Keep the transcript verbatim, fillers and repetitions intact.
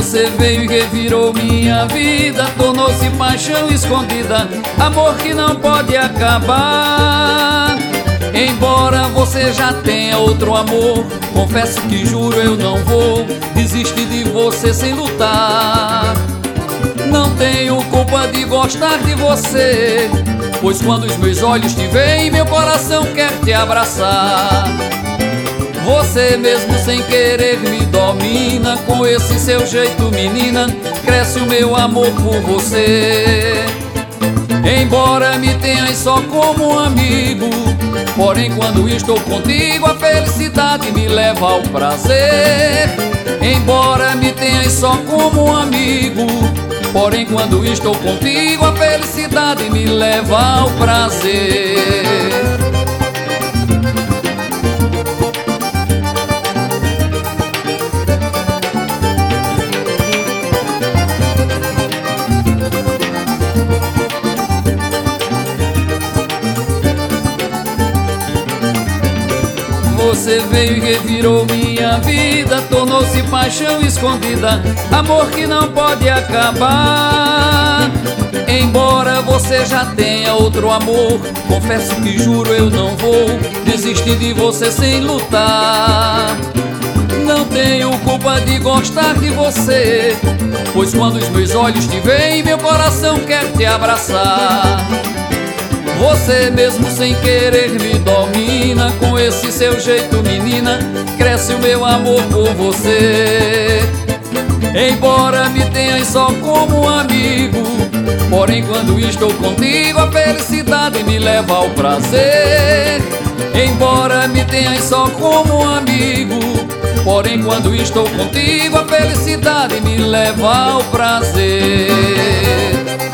Você veio e revirou minha vida, tornou-se paixão escondida, amor que não pode acabar. Embora você já tenha outro amor, confesso que juro eu não vou desistir de você sem lutar. Não tenho culpa de gostar de você, pois quando os meus olhos te veem, meu coração quer te abraçar. Você mesmo sem querer me domina, com esse seu jeito menina, cresce o meu amor por você. Embora me tenhas só como um amigo, porém quando estou contigo a felicidade me leva ao prazer. Embora me tenhas só como um amigo, porém quando estou contigo a felicidade me leva ao prazer. Você veio e revirou minha vida, tornou-se paixão escondida, amor que não pode acabar. Embora você já tenha outro amor, confesso que juro eu não vou desistir de você sem lutar. Não tenho culpa de gostar de você, pois quando os meus olhos te veem, meu coração quer te abraçar. Você mesmo sem querer me domina, com esse seu jeito menina, cresce o meu amor por você. Embora me tenhas só como um amigo, porém quando estou contigo a felicidade me leva ao prazer. Embora me tenhas só como um amigo, porém quando estou contigo a felicidade me leva ao prazer.